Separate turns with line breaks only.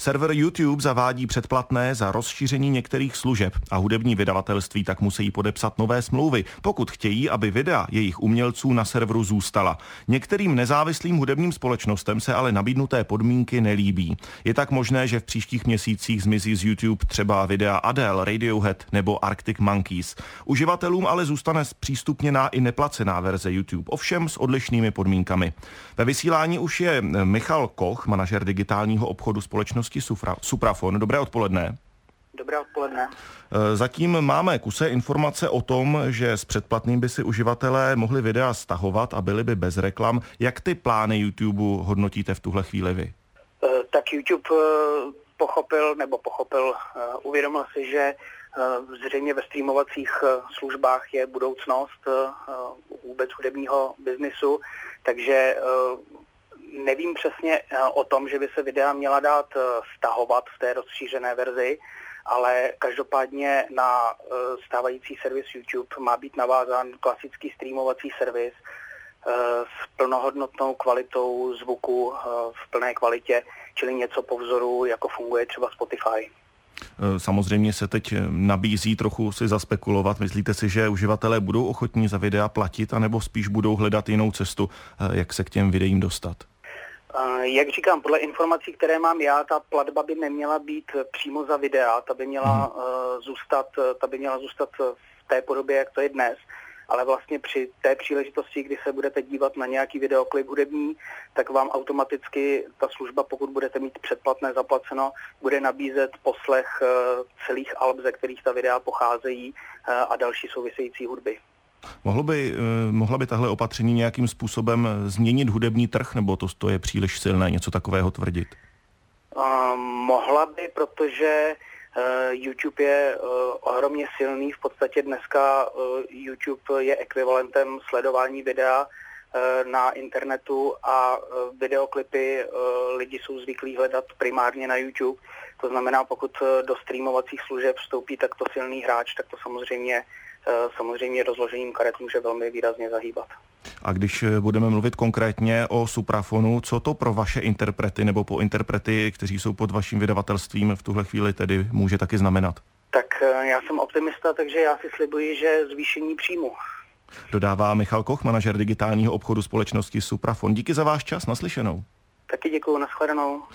Server YouTube zavádí předplatné za rozšíření některých služeb a hudební vydavatelství tak musí podepsat nové smlouvy, pokud chtějí, aby videa jejich umělců na serveru zůstala. Některým nezávislým hudebním společnostem se ale nabídnuté podmínky nelíbí. Je tak možné, že v příštích měsících zmizí z YouTube třeba videa Adele, Radiohead nebo Arctic Monkeys. Uživatelům ale zůstane zpřístupněná i neplacená verze YouTube, ovšem s odlišnými podmínkami. Ve vysílání už je Michal Koch, manažer digitálního obchodu společnosti Suprafon. Dobré odpoledne.
Dobré odpoledne.
Zatím máme kuse informace o tom, že s předplatným by si uživatelé mohli videa stahovat a byly by bez reklam. Jak ty plány YouTube hodnotíte v tuhle chvíli vy?
Tak YouTube uvědomil si, že zřejmě ve streamovacích službách je budoucnost vůbec hudebního biznisu, takže nevím přesně o tom, že by se videa měla dát stahovat v té rozšířené verzi, ale každopádně na stávající servis YouTube má být navázán klasický streamovací servis s plnohodnotnou kvalitou zvuku v plné kvalitě, čili něco po vzoru, jako funguje třeba Spotify.
Samozřejmě se teď nabízí trochu si zaspekulovat. Myslíte si, že uživatelé budou ochotní za videa platit, anebo spíš budou hledat jinou cestu, jak se k těm videím dostat?
Jak říkám, podle informací, které mám já, ta platba by neměla být přímo za videa, ta by měla zůstat v té podobě, jak to je dnes. Ale vlastně při té příležitosti, kdy se budete dívat na nějaký videoklip hudební, tak vám automaticky ta služba, pokud budete mít předplatné zaplaceno, bude nabízet poslech celých alb, ze kterých ta videa pocházejí a další související hudby.
Mohla by tahle opatření nějakým způsobem změnit hudební trh, nebo to je příliš silné něco takového tvrdit?
Mohla by, protože YouTube je ohromně silný. V podstatě dneska YouTube je ekvivalentem sledování videa na internetu a videoklipy lidi jsou zvyklí hledat primárně na YouTube. To znamená, pokud do streamovacích služeb vstoupí takto silný hráč, tak to samozřejmě rozložením karet může velmi výrazně zahýbat.
A když budeme mluvit konkrétně o Suprafonu, co to pro vaše interprety nebo po interprety, kteří jsou pod vaším vydavatelstvím v tuhle chvíli tedy může taky znamenat?
Tak já jsem optimista, takže já si slibuji, že zvýšení příjmu.
Dodává Michal Koch, manažer digitálního obchodu společnosti Suprafon. Díky za váš čas, naslyšenou.
Taky děkuju, nashledanou.